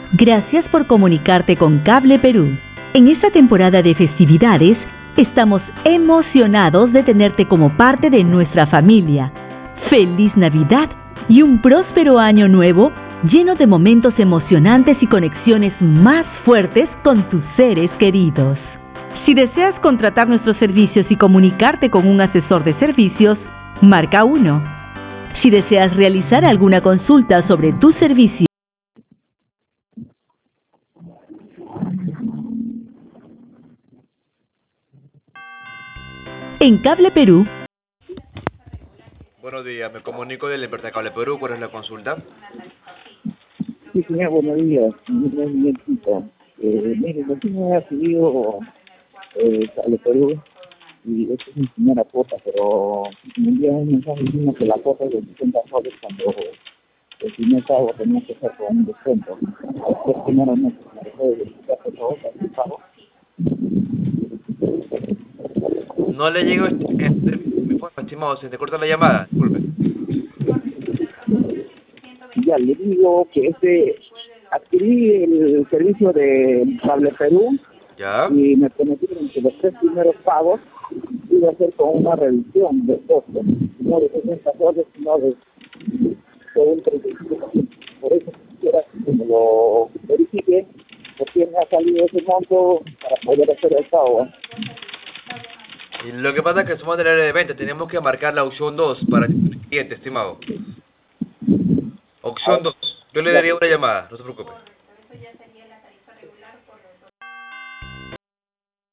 Gracias por comunicarte con Cable Perú. En esta temporada de festividades, estamos emocionados de tenerte como parte de nuestra familia. ¡Feliz Navidad y un próspero año nuevo lleno de momentos emocionantes y conexiones más fuertes con tus seres queridos! Si deseas contratar nuestros servicios y comunicarte con un asesor de servicios, marca 1. Si deseas realizar alguna consulta sobre tu servicio, en Cable Perú. Buenos días, me comunico de la empresa Cable Perú. ¿Cuál es la consulta? Sí, señor, buenos días. Mire, recién he recibido Cable Perú y esta es mi primera cuota, pero me envían un mensaje diciendo que la cuota es de 60 soles cuando el primer pago tenía que ser con un descuento. Después, primeramente, me puede verificar por favor el pago. No le llego mi forma, estimado, se te corta la llamada, disculpe. Ya le digo que adquirí el servicio de Cable Perú ¿Ya? y me prometieron que los 3 primeros pagos iba a ser con una reducción del costo, no de 60 soles, sino de un 35%. Por eso quisiera que me lo verifique, porque me ha salido ese monto para poder hacer el pago. Y lo que pasa es que somos del área de venta, tenemos que marcar la opción 2 para el cliente, estimado. Opción 2. Yo le Ya, daría una llamada, no se preocupe.